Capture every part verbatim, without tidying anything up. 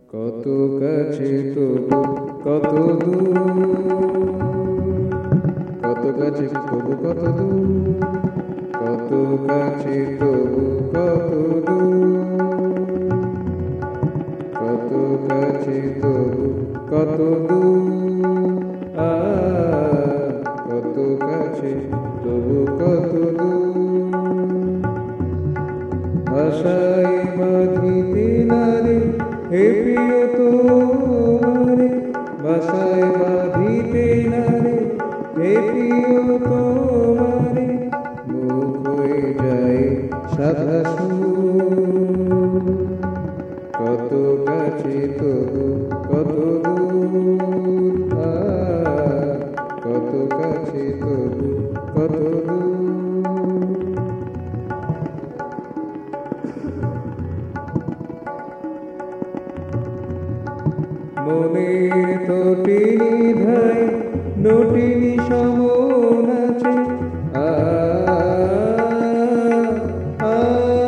কত কাছে তবু কত দূর, কত কাছে তবু কত দূর, কত কাছে তবু কত দূর, কত কাছে তবু কত দূর, আ কত কাছে তবু কত দূর। আশায় বাঁধিতে নারে হে প্রিয় তোমারে, বাসায় বাঁধিতে নারে হে প্রিয় তোমারে, মুখ হয়ে যায় সাদা সুর। কত কাছে তবু কত দূর, আ কত কাছে তবু কত দূর। মনের তটিনী ধায় নটিনী সমন আছে, আ আ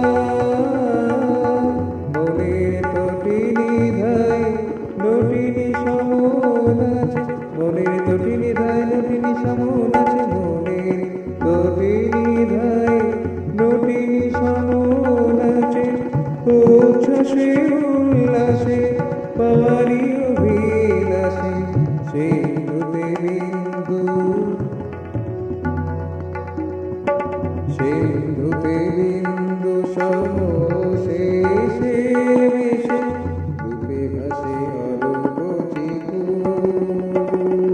মনের তটিনী ধায় নটিনী সমন আছে, মনের তটিনী ধায় নটিনী সমন আছে, মনের তটিনী ধায় নটিনী সমন আছে। উচ্ছ্বাসে উল্লাসে পারি অভিলাষে সিন্ধুতে বিন্দু, সিন্ধুতে বিন্দু সমশেষে মিশে রূপে ভাসে অরূপ চিকুর,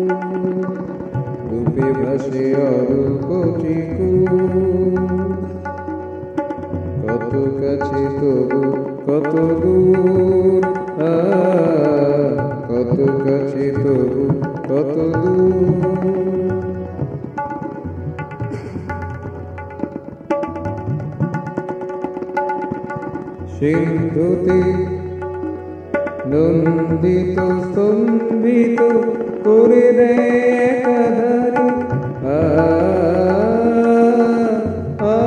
রূপে ভাসে অরূপ চিকুর। কত কাছে তবু কত দূর, আ কত কাছে তবু কত দূর। সিন্ধুতে নন্দিত স্তম্ভিত করে দেয় একাধারে, আ আ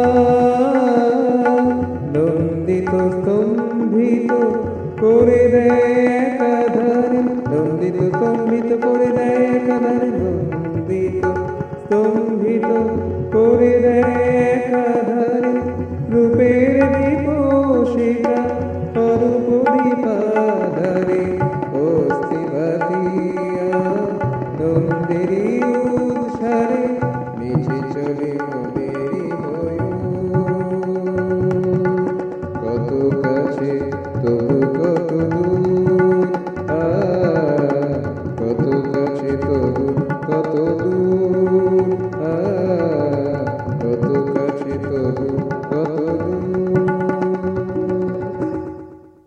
নন্দিত স্তম্ভিত করে দেয় একাধারে, নন্দিত স্তম্ভিত করে দেয় একাধারে, নন্দিত স্তম্ভিত করে দেয় একাধারে, রূপে